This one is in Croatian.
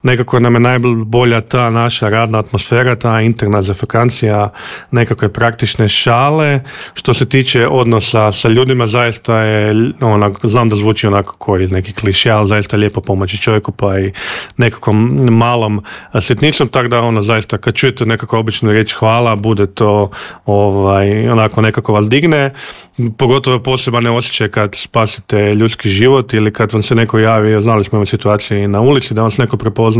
nekako nam je najbolja ta naša radna atmosfera, ta interna zafrekancija, nekakve praktične šale. Što se tiče odnosa sa ljudima, zaista je, znam da zvuči onako koji neki klišej, ali zaista lijepo pomoći čovjeku, pa i nekakvom malom sitnicom, tako da zaista kad čujete nekako običnu riječ hvala, bude to onako nekako vas digne, pogotovo posebne osjećaj kad spasite ljudski život ili kad vam se neko javi, znali smo imati situaciju na ulici da vam se neko prepozna